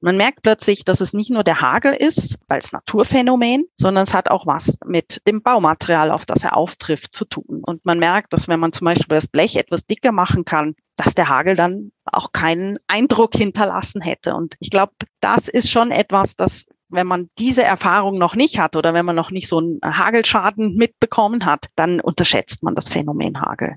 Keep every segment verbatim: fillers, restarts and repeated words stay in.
Man merkt plötzlich, dass es nicht nur der Hagel ist, als Naturphänomen, sondern es hat auch was mit dem Baumaterial, auf das er auftrifft, zu tun. Und man merkt, dass wenn man zum Beispiel das Blech etwas dicker machen kann, dass der Hagel dann auch keinen Eindruck hinterlassen hätte. Und ich glaube, das ist schon etwas, das, wenn man diese Erfahrung noch nicht hat oder wenn man noch nicht so einen Hagelschaden mitbekommen hat, dann unterschätzt man das Phänomen Hagel.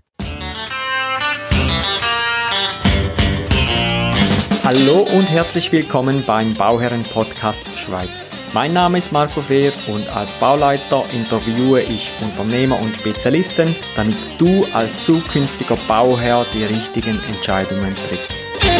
Hallo und herzlich willkommen beim Bauherren-Podcast Schweiz. Mein Name ist Marco Fehr und als Bauleiter interviewe ich Unternehmer und Spezialisten, damit du als zukünftiger Bauherr die richtigen Entscheidungen triffst.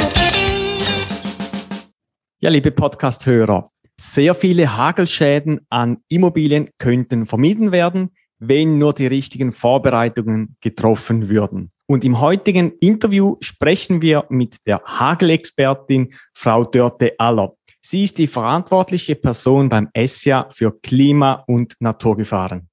Ja, liebe Podcast-Hörer, sehr viele Hagelschäden an Immobilien könnten vermieden werden, wenn nur die richtigen Vorbereitungen getroffen würden. Und im heutigen Interview sprechen wir mit der Hagelexpertin Frau Dörte Aller. Sie ist die verantwortliche Person beim S I A für Klima- und Naturgefahren.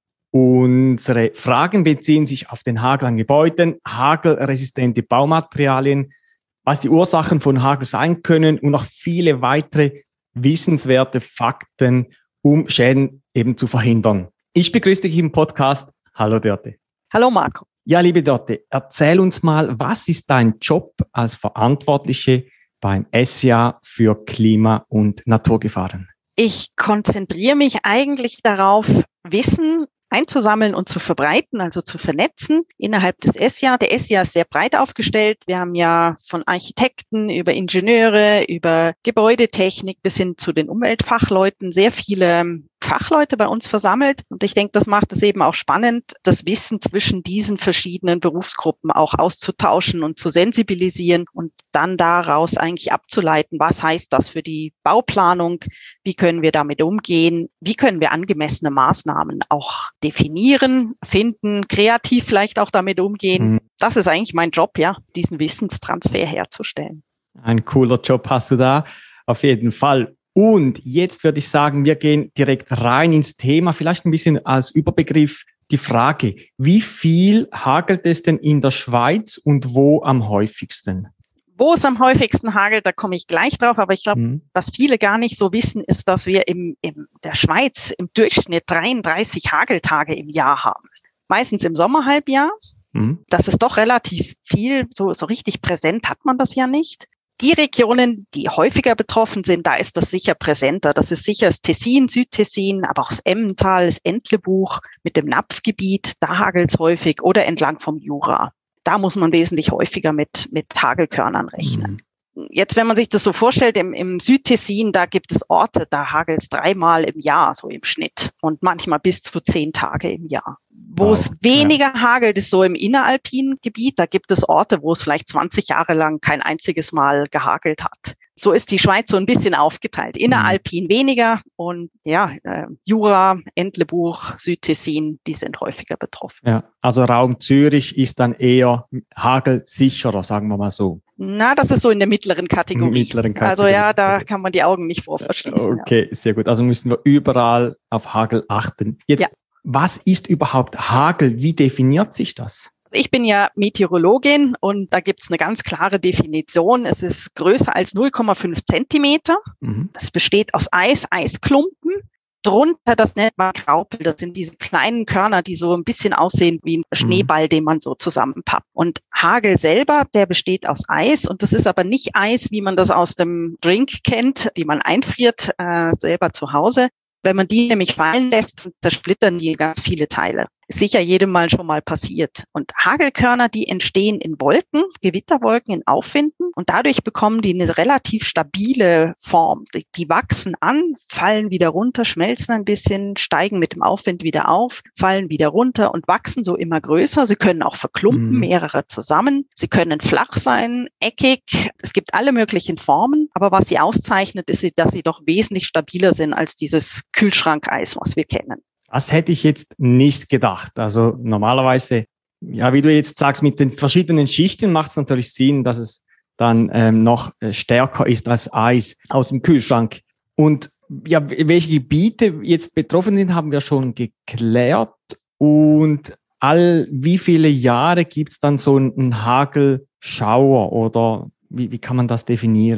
Unsere Fragen beziehen sich auf den Hagel an Gebäuden, hagelresistente Baumaterialien, was die Ursachen von Hagel sein können und noch viele weitere wissenswerte Fakten, um Schäden eben zu verhindern. Ich begrüße dich im Podcast. Hallo Dörte. Hallo Marco. Ja, liebe Dörte, erzähl uns mal, was ist dein Job als Verantwortliche beim S I A für Klima- und Naturgefahren? Ich konzentriere mich eigentlich darauf, Wissen einzusammeln und zu verbreiten, also zu vernetzen innerhalb des S I A. Der S I A ist sehr breit aufgestellt. Wir haben ja von Architekten über Ingenieure, über Gebäudetechnik bis hin zu den Umweltfachleuten sehr viele Fachleute bei uns versammelt. Und ich denke, das macht es eben auch spannend, das Wissen zwischen diesen verschiedenen Berufsgruppen auch auszutauschen und zu sensibilisieren und dann daraus eigentlich abzuleiten, was heißt das für die Bauplanung, wie können wir damit umgehen, wie können wir angemessene Maßnahmen auch definieren, finden, kreativ vielleicht auch damit umgehen. Mhm. Das ist eigentlich mein Job, ja, diesen Wissenstransfer herzustellen. Ein cooler Job hast du da, auf jeden Fall. Und jetzt würde ich sagen, wir gehen direkt rein ins Thema, vielleicht ein bisschen als Überbegriff die Frage, wie viel hagelt es denn in der Schweiz und wo am häufigsten? Wo es am häufigsten hagelt, da komme ich gleich drauf, aber ich glaube, mhm. was viele gar nicht so wissen, ist, dass wir im, in der Schweiz im Durchschnitt dreiunddreißig Hageltage im Jahr haben. Meistens im Sommerhalbjahr. Mhm. Das ist doch relativ viel, so, so richtig präsent hat man das ja nicht. Die Regionen, die häufiger betroffen sind, da ist das sicher präsenter. Das ist sicher das Tessin, Südtessin, aber auch das Emmental, das Entlebuch mit dem Napfgebiet, da hagelt es häufig, oder entlang vom Jura. Da muss man wesentlich häufiger mit, mit Hagelkörnern rechnen. Mhm. Jetzt, wenn man sich das so vorstellt, im, im Südtessin, da gibt es Orte, da hagelt es dreimal im Jahr, so im Schnitt, und manchmal bis zu zehn Tage im Jahr. Wo wow, es weniger ja. hagelt, ist so im inneralpinen Gebiet. Da gibt es Orte, wo es vielleicht zwanzig Jahre lang kein einziges Mal gehagelt hat. So ist die Schweiz so ein bisschen aufgeteilt. Inneralpin mhm. weniger und ja, äh, Jura, Entlebuch, Südtessin, die sind häufiger betroffen. Ja, also Raum Zürich ist dann eher hagelsicherer, sagen wir mal so. Na, das ist so in der mittleren Kategorie. Mittleren Kategorie. Also ja, da kann man die Augen nicht vor verschließen. Okay, ja. sehr gut. Also müssen wir überall auf Hagel achten. Jetzt, ja. Was ist überhaupt Hagel? Wie definiert sich das? Ich bin ja Meteorologin und da gibt's eine ganz klare Definition. Es ist größer als null Komma fünf Zentimeter. Mhm. Es besteht aus Eis, Eisklumpen. Drunter, das nennt man Graupel. Das sind diese kleinen Körner, die so ein bisschen aussehen wie ein Schneeball, mhm. den man so zusammenpappt. Und Hagel selber, der besteht aus Eis. Und das ist aber nicht Eis, wie man das aus dem Drink kennt, die man einfriert, äh, selber zu Hause. Wenn man die nämlich fallen lässt, zersplittern die ganz viele Teile. Ist sicher jedem Mal schon mal passiert. Und Hagelkörner, die entstehen in Wolken, Gewitterwolken, in Aufwinden. Und dadurch bekommen die eine relativ stabile Form. Die, die wachsen an, fallen wieder runter, schmelzen ein bisschen, steigen mit dem Aufwind wieder auf, fallen wieder runter und wachsen so immer größer. Sie können auch verklumpen, mhm. mehrere zusammen. Sie können flach sein, eckig. Es gibt alle möglichen Formen. Aber was sie auszeichnet, ist, dass sie doch wesentlich stabiler sind als dieses Kühlschrankeis, was wir kennen. Das hätte ich jetzt nicht gedacht. Also normalerweise, ja, wie du jetzt sagst, mit den verschiedenen Schichten macht es natürlich Sinn, dass es dann ähm, noch stärker ist als Eis aus dem Kühlschrank. Und ja, welche Gebiete jetzt betroffen sind, haben wir schon geklärt. Und all wie viele Jahre gibt es dann so einen Hagelschauer oder wie, wie kann man das definieren?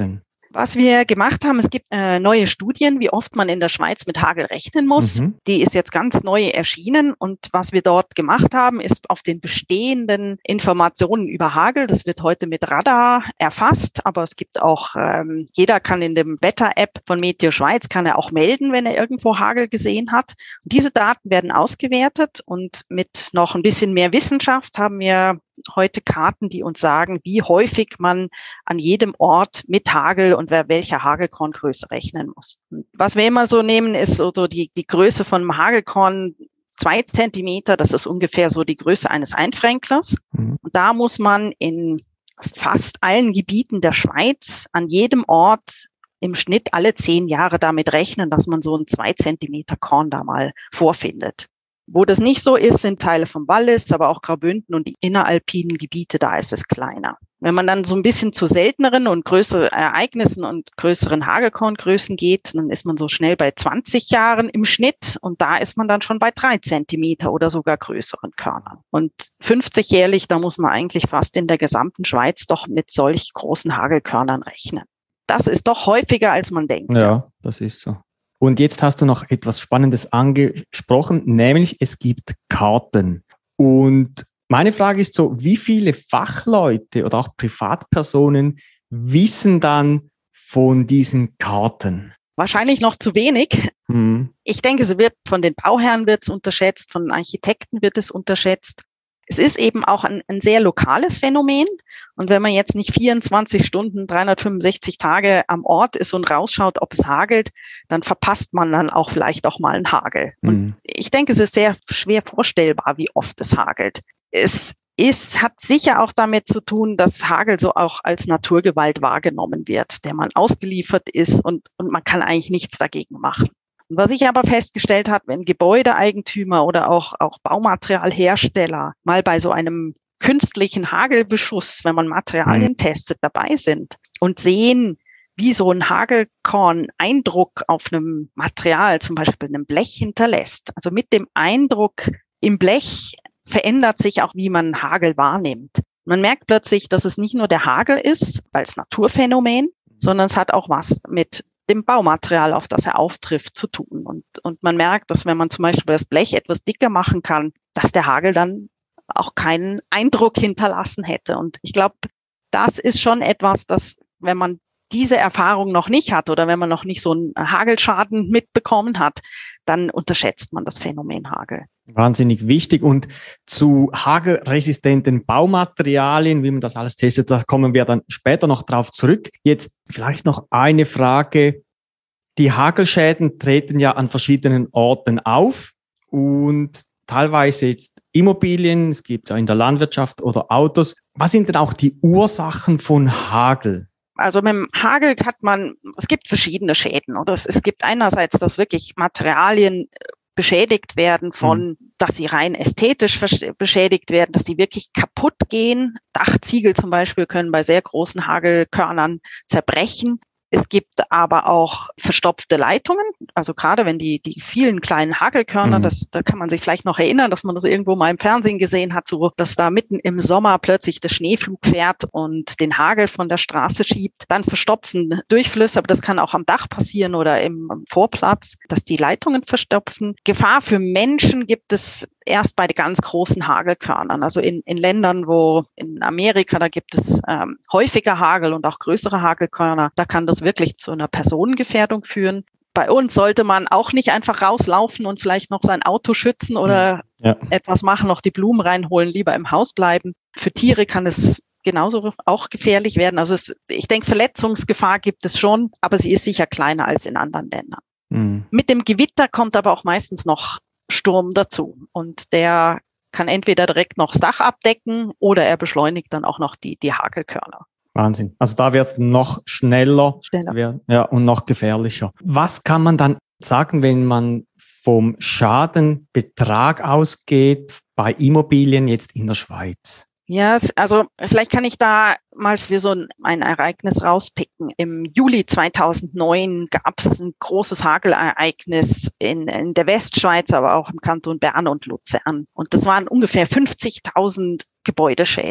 Was wir gemacht haben, es gibt äh, neue Studien, wie oft man in der Schweiz mit Hagel rechnen muss. Mhm. Die ist jetzt ganz neu erschienen und was wir dort gemacht haben, ist auf den bestehenden Informationen über Hagel, das wird heute mit Radar erfasst, aber es gibt auch, ähm, jeder kann in dem Wetter-App von Meteo Schweiz, kann er auch melden, wenn er irgendwo Hagel gesehen hat. Und diese Daten werden ausgewertet und mit noch ein bisschen mehr Wissenschaft haben wir heute Karten, die uns sagen, wie häufig man an jedem Ort mit Hagel und wer welcher Hagelkorngröße rechnen muss. Und was wir immer so nehmen, ist so, so die, die Größe von einem Hagelkorn, zwei Zentimeter, das ist ungefähr so die Größe eines Einfränklers. Mhm. Und da muss man in fast allen Gebieten der Schweiz an jedem Ort im Schnitt alle zehn Jahre damit rechnen, dass man so ein zwei Zentimeter Korn da mal vorfindet. Wo das nicht so ist, sind Teile vom Wallis, aber auch Graubünden und die inneralpinen Gebiete, da ist es kleiner. Wenn man dann so ein bisschen zu selteneren und größeren Ereignissen und größeren Hagelkorngrößen geht, dann ist man so schnell bei zwanzig Jahren im Schnitt und da ist man dann schon bei drei Zentimeter oder sogar größeren Körnern. Und fünfzigjährlich, da muss man eigentlich fast in der gesamten Schweiz doch mit solch großen Hagelkörnern rechnen. Das ist doch häufiger, als man denkt. Ja, das ist so. Und jetzt hast du noch etwas Spannendes angesprochen, nämlich es gibt Karten. Und meine Frage ist so, wie viele Fachleute oder auch Privatpersonen wissen dann von diesen Karten? Wahrscheinlich noch zu wenig. Hm. Ich denke, es wird von den Bauherren wird es unterschätzt, von den Architekten wird es unterschätzt. Es ist eben auch ein, ein sehr lokales Phänomen. Und wenn man jetzt nicht vierundzwanzig Stunden, dreihundertfünfundsechzig Tage am Ort ist und rausschaut, ob es hagelt, dann verpasst man dann auch vielleicht auch mal einen Hagel. Mhm. Und ich denke, es ist sehr schwer vorstellbar, wie oft es hagelt. Es ist, hat sicher auch damit zu tun, dass Hagel so auch als Naturgewalt wahrgenommen wird, der man ausgeliefert ist und, und man kann eigentlich nichts dagegen machen. Was ich aber festgestellt habe, wenn Gebäudeeigentümer oder auch, auch Baumaterialhersteller mal bei so einem künstlichen Hagelbeschuss, wenn man Materialien mhm. testet, dabei sind und sehen, wie so ein Hagelkorn Eindruck auf einem Material, zum Beispiel einem Blech hinterlässt. Also mit dem Eindruck im Blech verändert sich auch, wie man Hagel wahrnimmt. Man merkt plötzlich, dass es nicht nur der Hagel ist, als Naturphänomen, sondern es hat auch was mit dem Baumaterial, auf das er auftrifft, zu tun. Und, und man merkt, dass wenn man zum Beispiel das Blech etwas dicker machen kann, dass der Hagel dann auch keinen Eindruck hinterlassen hätte. Und ich glaube, das ist schon etwas, das, wenn man diese Erfahrung noch nicht hat oder wenn man noch nicht so einen Hagelschaden mitbekommen hat, dann unterschätzt man das Phänomen Hagel. Wahnsinnig wichtig. Und zu hagelresistenten Baumaterialien, wie man das alles testet, da kommen wir dann später noch drauf zurück. Jetzt vielleicht noch eine Frage. Die Hagelschäden treten ja an verschiedenen Orten auf und teilweise jetzt Immobilien, es gibt ja in der Landwirtschaft oder Autos. Was sind denn auch die Ursachen von Hagel? Also mit dem Hagel hat man, es gibt verschiedene Schäden. Oder es, es gibt einerseits, dass wirklich Materialien beschädigt werden von, mhm. dass sie rein ästhetisch beschädigt werden, dass sie wirklich kaputt gehen. Dachziegel zum Beispiel können bei sehr großen Hagelkörnern zerbrechen. Es gibt aber auch verstopfte Leitungen, also gerade wenn die die vielen kleinen Hagelkörner, mhm. das da kann man sich vielleicht noch erinnern, dass man das irgendwo mal im Fernsehen gesehen hat, so dass da mitten im Sommer plötzlich der Schneeflug fährt und den Hagel von der Straße schiebt, dann verstopfen Durchflüsse, aber das kann auch am Dach passieren oder im Vorplatz, dass die Leitungen verstopfen. Gefahr für Menschen gibt es erst bei den ganz großen Hagelkörnern. Also in, in Ländern, wo in Amerika, da gibt es ähm, häufiger Hagel und auch größere Hagelkörner, da kann das wirklich zu einer Personengefährdung führen. Bei uns sollte man auch nicht einfach rauslaufen und vielleicht noch sein Auto schützen oder ja. etwas machen, noch die Blumen reinholen, lieber im Haus bleiben. Für Tiere kann es genauso auch gefährlich werden. Also es, ich denke, Verletzungsgefahr gibt es schon, aber sie ist sicher kleiner als in anderen Ländern. Mhm. Mit dem Gewitter kommt aber auch meistens noch Sturm dazu und der kann entweder direkt noch das Dach abdecken oder er beschleunigt dann auch noch die, die Hagelkörner. Wahnsinn. Also da wird es noch schneller, schneller. Ja, und noch gefährlicher. Was kann man dann sagen, wenn man vom Schadenbetrag ausgeht bei Immobilien jetzt in der Schweiz? Ja, also vielleicht kann ich da mal für so ein, ein Ereignis rauspicken. Im Juli zweitausendneun gab es ein großes Hagelereignis in, in der Westschweiz, aber auch im Kanton Bern und Luzern. Und das waren ungefähr fünfzigtausend Gebäudeschäden.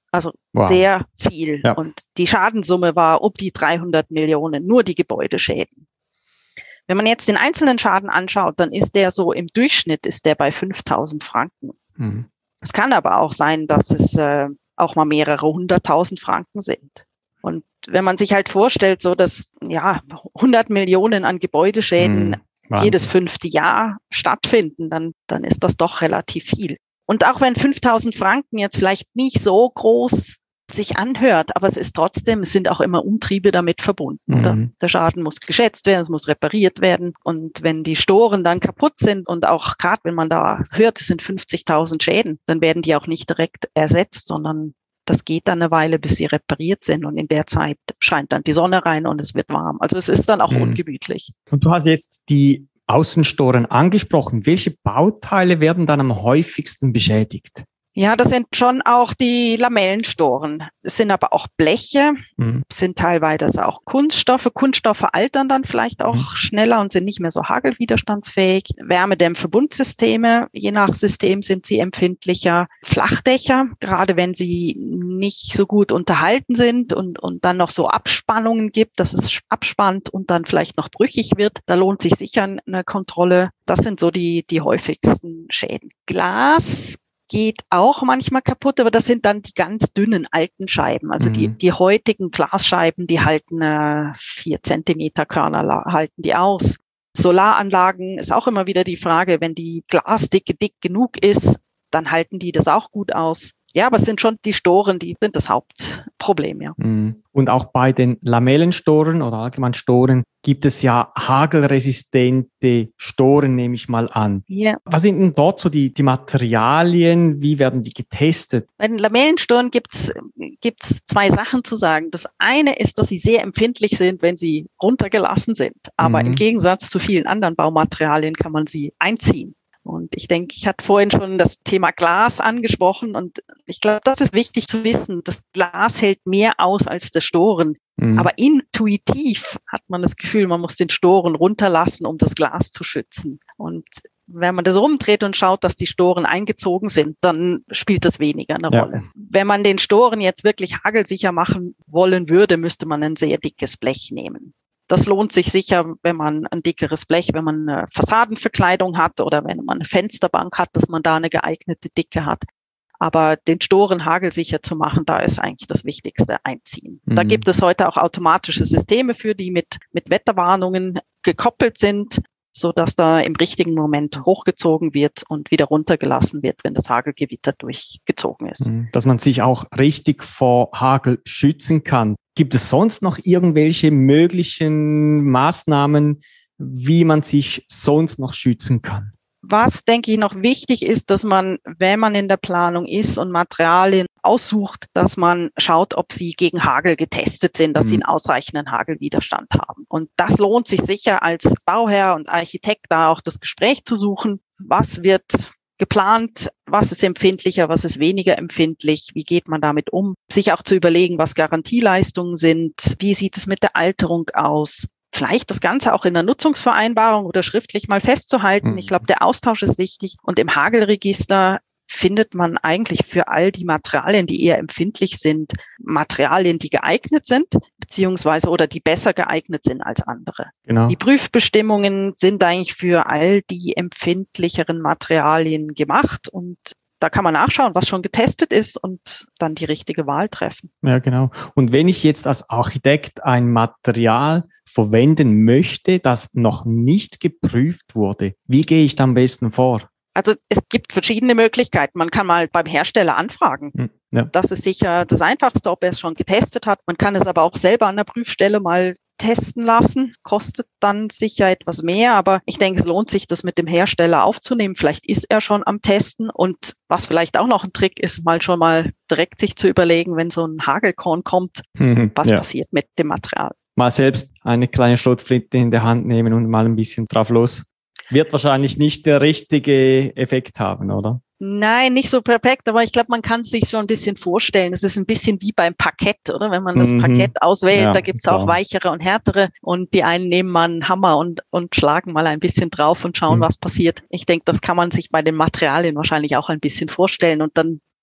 Also wow. sehr viel. Ja. Und die Schadenssumme war um die dreihundert Millionen, nur die Gebäudeschäden. Wenn man jetzt den einzelnen Schaden anschaut, dann ist der so im Durchschnitt ist der bei fünftausend Franken. Mhm. Es kann aber auch sein, dass es äh, auch mal mehrere hunderttausend Franken sind. Und wenn man sich halt vorstellt, so dass ja hundert Millionen an Gebäudeschäden mhm. jedes fünfte Jahr stattfinden, dann, dann ist das doch relativ viel. Und auch wenn fünftausend Franken jetzt vielleicht nicht so groß sich anhört, aber es ist trotzdem, es sind auch immer Umtriebe damit verbunden, mhm. oder? Der Schaden muss geschätzt werden, es muss repariert werden. Und wenn die Storen dann kaputt sind und auch gerade wenn man da hört, es sind fünfzigtausend Schäden, dann werden die auch nicht direkt ersetzt, sondern das geht dann eine Weile, bis sie repariert sind. Und in der Zeit scheint dann die Sonne rein und es wird warm. Also es ist dann auch mhm. ungemütlich. Und du hast jetzt die Außenstoren angesprochen. Welche Bauteile werden dann am häufigsten beschädigt? Ja, das sind schon auch die Lamellenstoren. Es sind aber auch Bleche, mhm. sind teilweise auch Kunststoffe. Kunststoffe altern dann vielleicht auch mhm. schneller und sind nicht mehr so hagelwiderstandsfähig. Wärmedämmverbundsysteme, je nach System sind sie empfindlicher. Flachdächer, gerade wenn sie nicht so gut unterhalten sind und, und dann noch so Abspannungen gibt, dass es abspannt und dann vielleicht noch brüchig wird, da lohnt sich sicher eine Kontrolle. Das sind so die, die häufigsten Schäden. Glas geht auch manchmal kaputt, aber das sind dann die ganz dünnen alten Scheiben. Also mhm. die, die heutigen Glasscheiben, die halten äh, vier Zentimeter Körner, halten die aus. Solaranlagen ist auch immer wieder die Frage, wenn die Glasdicke dick genug ist, dann halten die das auch gut aus. Ja, aber es sind schon die Storen, die sind das Hauptproblem, ja. Und auch bei den Lamellenstoren oder allgemein Storen gibt es ja hagelresistente Storen, nehme ich mal an. Ja. Was sind denn dort so die, die Materialien? Wie werden die getestet? Bei den Lamellenstoren gibt's gibt's zwei Sachen zu sagen. Das eine ist, dass sie sehr empfindlich sind, wenn sie runtergelassen sind. Aber mhm. im Gegensatz zu vielen anderen Baumaterialien kann man sie einziehen. Und ich denke, ich hatte vorhin schon das Thema Glas angesprochen und ich glaube, das ist wichtig zu wissen. Das Glas hält mehr aus als der Storen. Mhm. Aber intuitiv hat man das Gefühl, man muss den Storen runterlassen, um das Glas zu schützen. Und wenn man das rumdreht und schaut, dass die Storen eingezogen sind, dann spielt das weniger eine ja. Rolle. Wenn man den Storen jetzt wirklich hagelsicher machen wollen würde, müsste man ein sehr dickes Blech nehmen. Das lohnt sich sicher, wenn man ein dickeres Blech, wenn man eine Fassadenverkleidung hat oder wenn man eine Fensterbank hat, dass man da eine geeignete Dicke hat. Aber den Storen hagelsicher zu machen, da ist eigentlich das Wichtigste, einziehen. Mhm. Da gibt es heute auch automatische Systeme für, die mit, mit Wetterwarnungen gekoppelt sind, so dass da im richtigen Moment hochgezogen wird und wieder runtergelassen wird, wenn das Hagelgewitter durchgezogen ist. Dass man sich auch richtig vor Hagel schützen kann. Gibt es sonst noch irgendwelche möglichen Maßnahmen, wie man sich sonst noch schützen kann? Was, denke ich, noch wichtig ist, dass man, wenn man in der Planung ist und Materialien aussucht, dass man schaut, ob sie gegen Hagel getestet sind, dass mhm. sie einen ausreichenden Hagelwiderstand haben. Und das lohnt sich sicher als Bauherr und Architekt, da auch das Gespräch zu suchen. Was wird geplant? Was ist empfindlicher? Was ist weniger empfindlich? Wie geht man damit um? Sich auch zu überlegen, was Garantieleistungen sind. Wie sieht es mit der Alterung aus? Vielleicht das Ganze auch in der Nutzungsvereinbarung oder schriftlich mal festzuhalten. Mhm. Ich glaube, der Austausch ist wichtig. Und im Hagelregister findet man eigentlich für all die Materialien, die eher empfindlich sind, Materialien, die geeignet sind, beziehungsweise oder die besser geeignet sind als andere. Genau. Die Prüfbestimmungen sind eigentlich für all die empfindlicheren Materialien gemacht und da kann man nachschauen, was schon getestet ist und dann die richtige Wahl treffen. Ja, genau. Und wenn ich jetzt als Architekt ein Material verwenden möchte, das noch nicht geprüft wurde, wie gehe ich da am besten vor? Also es gibt verschiedene Möglichkeiten. Man kann mal beim Hersteller anfragen. Ja. Das ist sicher das Einfachste, ob er es schon getestet hat. Man kann es aber auch selber an der Prüfstelle mal testen lassen. Kostet dann sicher etwas mehr, aber ich denke, es lohnt sich, das mit dem Hersteller aufzunehmen. Vielleicht ist er schon am Testen und was vielleicht auch noch ein Trick ist, mal schon mal direkt sich zu überlegen, wenn so ein Hagelkorn kommt, mhm, was ja. passiert mit dem Material. Mal selbst eine kleine Schrotflinte in der Hand nehmen und mal ein bisschen drauf los. Wird wahrscheinlich nicht der richtige Effekt haben, oder? Nein, nicht so perfekt, aber ich glaube, man kann es sich schon ein bisschen vorstellen. Es ist ein bisschen wie beim Parkett, oder? Wenn man das mhm. Parkett auswählt, ja, da gibt's klar. auch weichere und härtere und die einen nehmen mal einen Hammer und, und schlagen mal ein bisschen drauf und schauen, mhm. was passiert. Ich denke, das kann man sich bei den Materialien wahrscheinlich auch ein bisschen vorstellen und dann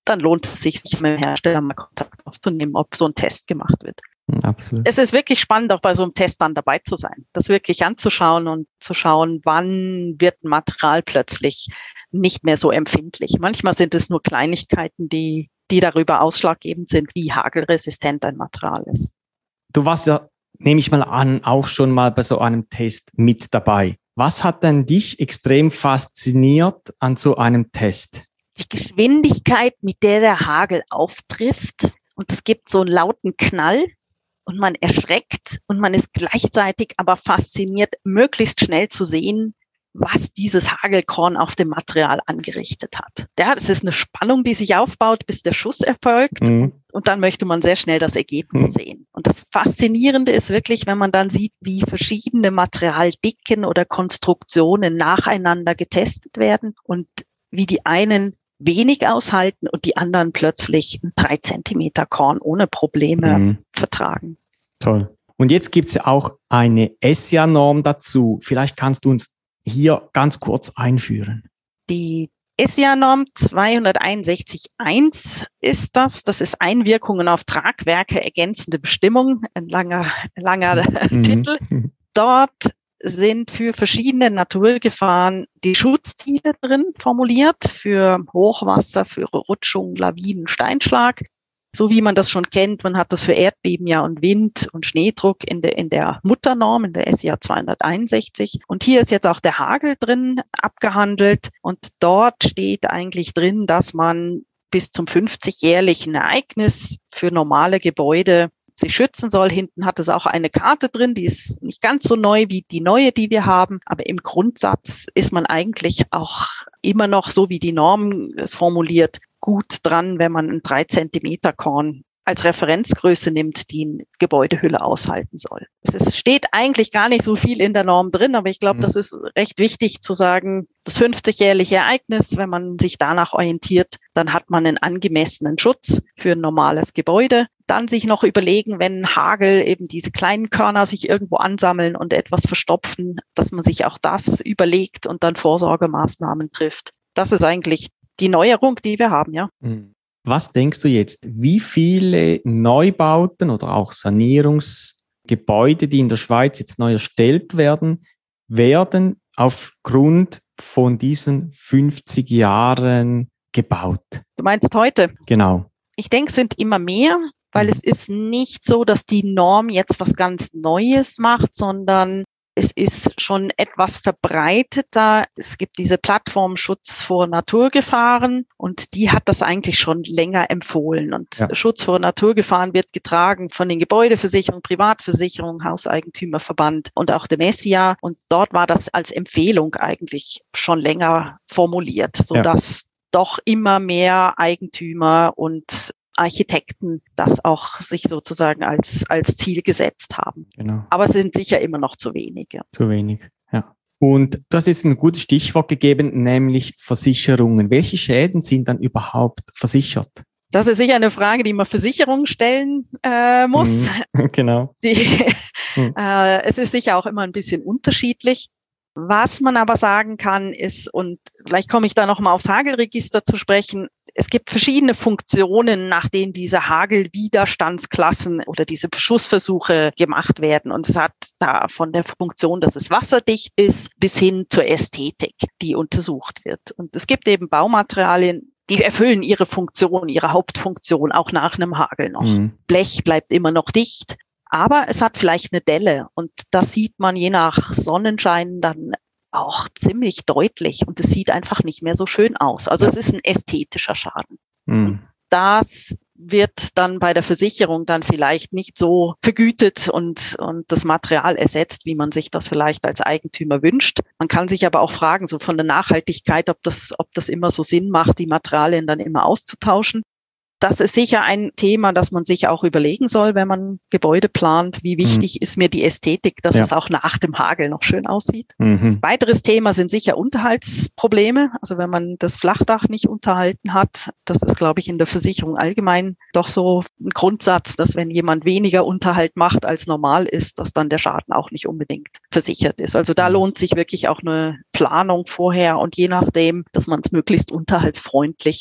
dann lohnt es sich, sich mit dem Hersteller mal Kontakt aufzunehmen, ob so ein Test gemacht wird. Absolut. Es ist wirklich spannend, auch bei so einem Test dann dabei zu sein, das wirklich anzuschauen und zu schauen, wann wird ein Material plötzlich nicht mehr so empfindlich. Manchmal sind es nur Kleinigkeiten, die, die darüber ausschlaggebend sind, wie hagelresistent ein Material ist. Du warst ja, nehme ich mal an, auch schon mal bei so einem Test mit dabei. Was hat denn dich extrem fasziniert an so einem Test? Die Geschwindigkeit, mit der der Hagel auftrifft, und es gibt so einen lauten Knall und man erschreckt und man ist gleichzeitig aber fasziniert, möglichst schnell zu sehen, was dieses Hagelkorn auf dem Material angerichtet hat. Ja, das ist eine Spannung, die sich aufbaut, bis der Schuss erfolgt. Mhm. Und dann möchte man sehr schnell das Ergebnis mhm. sehen. Und das Faszinierende ist wirklich, wenn man dann sieht, wie verschiedene Materialdicken oder Konstruktionen nacheinander getestet werden und wie die einen wenig aushalten und die anderen plötzlich ein drei Zentimeter Korn ohne Probleme mhm. vertragen. Toll. Und jetzt gibt es ja auch eine E S I A-Norm dazu. Vielleicht kannst du uns hier ganz kurz einführen. Die E S I A-Norm zweihunderteinundsechzig Punkt eins ist das. Das ist Einwirkungen auf Tragwerke ergänzende Bestimmung. Ein langer, langer mhm. Titel. Dort sind für verschiedene Naturgefahren die Schutzziele drin formuliert, für Hochwasser, für Rutschung, Lawinen, Steinschlag. So wie man das schon kennt, man hat das für Erdbeben ja und Wind und Schneedruck in der, in der Mutternorm, in der E S I A zweihunderteinundsechzig. Und hier ist jetzt auch der Hagel drin abgehandelt. Und dort steht eigentlich drin, dass man bis zum fünfzigjährlichen Ereignis für normale Gebäude sich schützen soll. Hinten hat es auch eine Karte drin, die ist nicht ganz so neu wie die neue, die wir haben. Aber im Grundsatz ist man eigentlich auch immer noch, so wie die Norm es formuliert, gut dran, wenn man ein drei Zentimeter Korn als Referenzgröße nimmt, die eine Gebäudehülle aushalten soll. Es ist, steht eigentlich gar nicht so viel in der Norm drin, aber ich glaube, mhm. das ist recht wichtig zu sagen, das fünfzigjährliche Ereignis, wenn man sich danach orientiert, dann hat man einen angemessenen Schutz für ein normales Gebäude. Dann sich noch überlegen, wenn Hagel eben diese kleinen Körner sich irgendwo ansammeln und etwas verstopfen, dass man sich auch das überlegt und dann Vorsorgemaßnahmen trifft. Das ist eigentlich die Neuerung, die wir haben, ja. Was denkst du jetzt, wie viele Neubauten oder auch Sanierungsgebäude, die in der Schweiz jetzt neu erstellt werden, werden aufgrund von diesen fünfzig Jahren gebaut? Du meinst heute? Genau. Ich denke, es sind immer mehr, weil es ist nicht so, dass die Norm jetzt was ganz Neues macht, sondern es ist schon etwas verbreiteter. Es gibt diese Plattform Schutz vor Naturgefahren und die hat das eigentlich schon länger empfohlen. Und ja. Schutz vor Naturgefahren wird getragen von den Gebäudeversicherungen, Privatversicherungen, Hauseigentümerverband und auch dem E S I A. Und dort war das als Empfehlung eigentlich schon länger formuliert, sodass ja. doch immer mehr Eigentümer und Architekten das auch sich sozusagen als, als Ziel gesetzt haben. Genau. Aber es sind sicher immer noch zu wenige. Zu wenig, ja. Und du hast jetzt ein gutes Stichwort gegeben, nämlich Versicherungen. Welche Schäden sind dann überhaupt versichert? Das ist sicher eine Frage, die man Versicherungen stellen äh, muss. Mhm, genau. Die, mhm. äh, es ist sicher auch immer ein bisschen unterschiedlich. Was man aber sagen kann ist, und vielleicht komme ich da nochmal aufs Hagelregister zu sprechen, es gibt verschiedene Funktionen, nach denen diese Hagelwiderstandsklassen oder diese Schussversuche gemacht werden. Und es hat da von der Funktion, dass es wasserdicht ist, bis hin zur Ästhetik, die untersucht wird. Und es gibt eben Baumaterialien, die erfüllen ihre Funktion, ihre Hauptfunktion, auch nach einem Hagel noch. Mhm. Blech bleibt immer noch dicht. Aber es hat vielleicht eine Delle und das sieht man je nach Sonnenschein dann auch ziemlich deutlich und es sieht einfach nicht mehr so schön aus. Also es ist ein ästhetischer Schaden. Mhm. Das wird dann bei der Versicherung dann vielleicht nicht so vergütet und, und das Material ersetzt, wie man sich das vielleicht als Eigentümer wünscht. Man kann sich aber auch fragen, so von der Nachhaltigkeit, ob das, ob das immer so Sinn macht, die Materialien dann immer auszutauschen. Das ist sicher ein Thema, das man sich auch überlegen soll, wenn man Gebäude plant. Wie wichtig mhm. ist mir die Ästhetik, dass ja. es auch nach dem Hagel noch schön aussieht? Mhm. Weiteres Thema sind sicher Unterhaltsprobleme. Also wenn man das Flachdach nicht unterhalten hat, das ist, glaube ich, in der Versicherung allgemein doch so ein Grundsatz, dass wenn jemand weniger Unterhalt macht, als normal ist, dass dann der Schaden auch nicht unbedingt versichert ist. Also da lohnt sich wirklich auch eine Planung vorher und je nachdem, dass man es möglichst unterhaltsfreundlich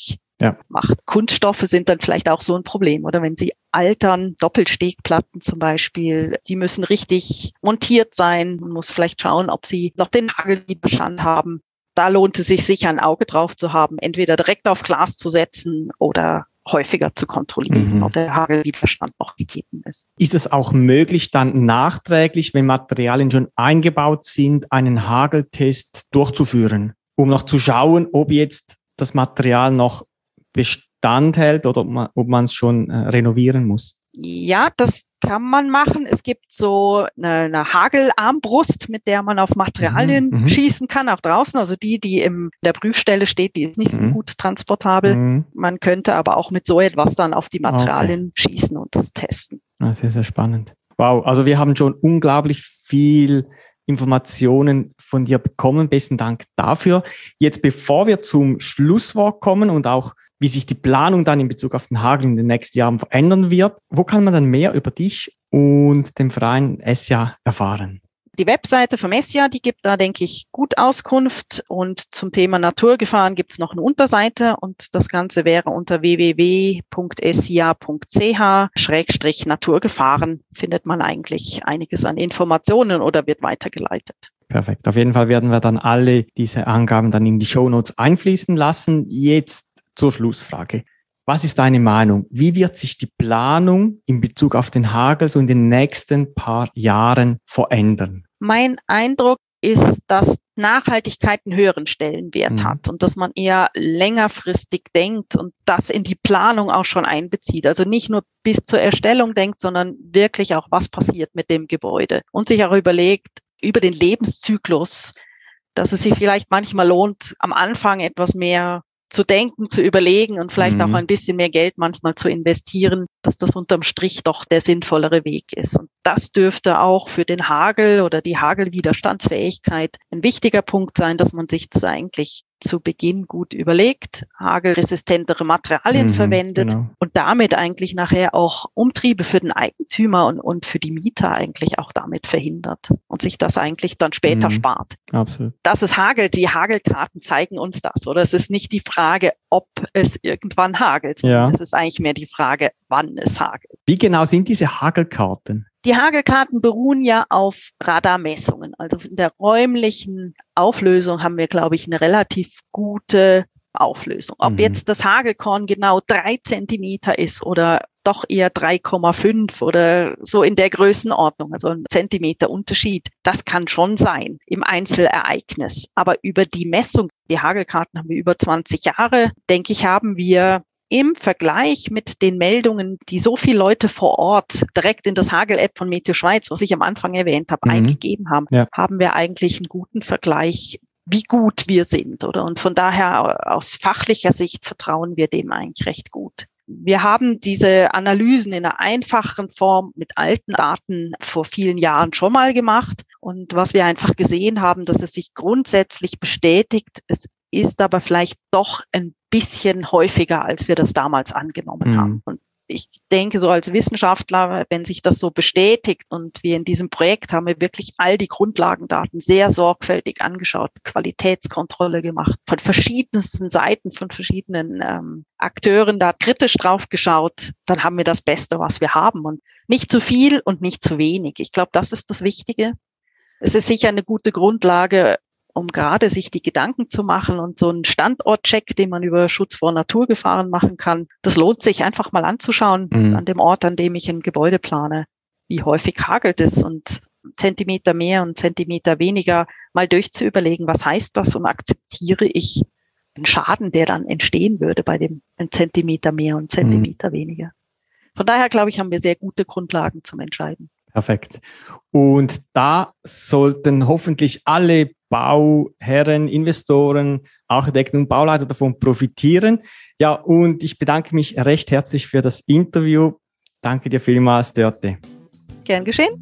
ja. macht. Kunststoffe sind dann vielleicht auch so ein Problem, oder wenn sie altern, Doppelstegplatten zum Beispiel, die müssen richtig montiert sein. Man muss vielleicht schauen, ob sie noch den Hagelwiderstand haben. Da lohnt es sich sicher, ein Auge drauf zu haben, entweder direkt auf Glas zu setzen oder häufiger zu kontrollieren, mhm. ob der Hagelwiderstand noch gegeben ist. Ist es auch möglich, dann nachträglich, wenn Materialien schon eingebaut sind, einen Hageltest durchzuführen, um noch zu schauen, ob jetzt das Material noch Bestand hält oder ob man es schon äh, renovieren muss? Ja, das kann man machen. Es gibt so eine, eine Hagelarmbrust, mit der man auf Materialien mhm. schießen kann, auch draußen. Also die, die im, in der Prüfstelle steht, die ist nicht mhm. so gut transportabel. Mhm. Man könnte aber auch mit so etwas dann auf die Materialien okay. schießen und das testen. Das ist sehr spannend. Wow, also wir haben schon unglaublich viel Informationen von dir bekommen. Besten Dank dafür. Jetzt, bevor wir zum Schlusswort kommen und auch wie sich die Planung dann in Bezug auf den Hagel in den nächsten Jahren verändern wird, wo kann man dann mehr über dich und den Verein ESSIA erfahren? Die Webseite vom ESSIA, die gibt da, denke ich, gut Auskunft. Und zum Thema Naturgefahren gibt es noch eine Unterseite. Und das Ganze wäre unter w w w punkt essia punkt c h Schrägstrich Naturgefahren findet man eigentlich einiges an Informationen oder wird weitergeleitet. Perfekt. Auf jeden Fall werden wir dann alle diese Angaben dann in die Shownotes einfließen lassen. Jetzt zur Schlussfrage. Was ist deine Meinung? Wie wird sich die Planung in Bezug auf den Hagel so in den nächsten paar Jahren verändern? Mein Eindruck ist, dass Nachhaltigkeit einen höheren Stellenwert mhm. hat und dass man eher längerfristig denkt und das in die Planung auch schon einbezieht. Also nicht nur bis zur Erstellung denkt, sondern wirklich auch, was passiert mit dem Gebäude und sich auch überlegt über den Lebenszyklus, dass es sich vielleicht manchmal lohnt, am Anfang etwas mehr zu denken, zu überlegen und vielleicht mhm. auch ein bisschen mehr Geld manchmal zu investieren, dass das unterm Strich doch der sinnvollere Weg ist. Und das dürfte auch für den Hagel oder die Hagelwiderstandsfähigkeit ein wichtiger Punkt sein, dass man sich das eigentlich zu Beginn gut überlegt, hagelresistentere Materialien mhm, verwendet genau. und damit eigentlich nachher auch Umtriebe für den Eigentümer und, und für die Mieter eigentlich auch damit verhindert und sich das eigentlich dann später mhm, spart. Absolut. Dass es hagelt, die Hagelkarten zeigen uns das, oder? Es ist nicht die Frage, ob es irgendwann hagelt, sondern ja. es ist eigentlich mehr die Frage, wann es hagelt. Wie genau sind diese Hagelkarten? Die Hagelkarten beruhen ja auf Radarmessungen. Also in der räumlichen Auflösung haben wir, glaube ich, eine relativ gute Auflösung. Ob mhm. jetzt das Hagelkorn genau drei Zentimeter ist oder doch eher drei Komma fünf oder so in der Größenordnung, also ein Zentimeter Unterschied, das kann schon sein im Einzelereignis. Aber über die Messung, die Hagelkarten haben wir über zwanzig Jahre, denke ich, haben wir im Vergleich mit den Meldungen, die so viele Leute vor Ort direkt in das Hagel-App von Meteo Schweiz, was ich am Anfang erwähnt habe, mhm. eingegeben haben, ja. haben wir eigentlich einen guten Vergleich, wie gut wir sind, oder? Und von daher aus fachlicher Sicht vertrauen wir dem eigentlich recht gut. Wir haben diese Analysen in einer einfachen Form mit alten Daten vor vielen Jahren schon mal gemacht. Und was wir einfach gesehen haben, dass es sich grundsätzlich bestätigt, es ist aber vielleicht doch ein bisschen häufiger, als wir das damals angenommen mhm. haben. Und ich denke, so als Wissenschaftler, wenn sich das so bestätigt und wir in diesem Projekt haben wir wirklich all die Grundlagendaten sehr sorgfältig angeschaut, Qualitätskontrolle gemacht, von verschiedensten Seiten, von verschiedenen ähm, Akteuren da kritisch drauf geschaut, dann haben wir das Beste, was wir haben. Und nicht zu viel und nicht zu wenig. Ich glaube, das ist das Wichtige. Es ist sicher eine gute Grundlage, um gerade sich die Gedanken zu machen und so einen Standortcheck, den man über Schutz vor Naturgefahren machen kann, das lohnt sich einfach mal anzuschauen mhm. an dem Ort, an dem ich ein Gebäude plane, wie häufig hagelt es und Zentimeter mehr und Zentimeter weniger mal durchzuüberlegen, was heißt das und akzeptiere ich einen Schaden, der dann entstehen würde bei dem ein Zentimeter mehr und Zentimeter mhm. weniger. Von daher, glaube ich, haben wir sehr gute Grundlagen zum Entscheiden. Perfekt. Und da sollten hoffentlich alle Bauherren, Investoren, Architekten und Bauleiter davon profitieren. Ja, und ich bedanke mich recht herzlich für das Interview. Danke dir vielmals, Dörte. Gern geschehen.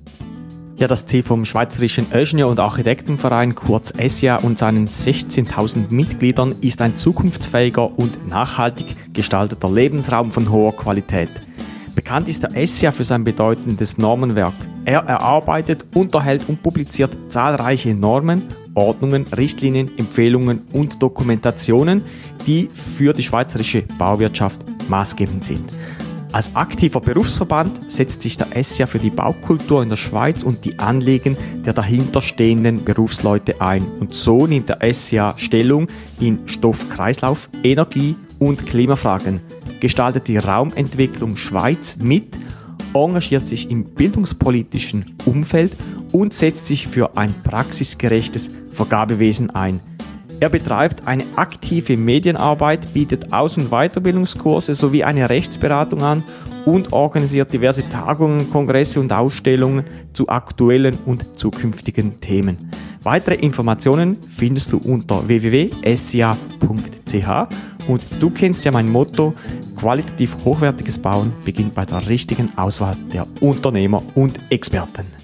Ja, das Ziel vom Schweizerischen Ingenieur- und Architektenverein, kurz ESSIA, und seinen sechzehntausend Mitgliedern ist ein zukunftsfähiger und nachhaltig gestalteter Lebensraum von hoher Qualität. Bekannt ist der S C A für sein bedeutendes Normenwerk. Er erarbeitet, unterhält und publiziert zahlreiche Normen, Ordnungen, Richtlinien, Empfehlungen und Dokumentationen, die für die schweizerische Bauwirtschaft maßgebend sind. Als aktiver Berufsverband setzt sich der S C A für die Baukultur in der Schweiz und die Anliegen der dahinterstehenden Berufsleute ein. Und so nimmt der S C A Stellung in Stoffkreislauf, Energie- und Klimafragen, gestaltet die Raumentwicklung Schweiz mit, engagiert sich im bildungspolitischen Umfeld und setzt sich für ein praxisgerechtes Vergabewesen ein. Er betreibt eine aktive Medienarbeit, bietet Aus- und Weiterbildungskurse sowie eine Rechtsberatung an und organisiert diverse Tagungen, Kongresse und Ausstellungen zu aktuellen und zukünftigen Themen. Weitere Informationen findest du unter w w w punkt s c a punkt c h und du kennst ja mein Motto: qualitativ hochwertiges Bauen beginnt bei der richtigen Auswahl der Unternehmer und Experten.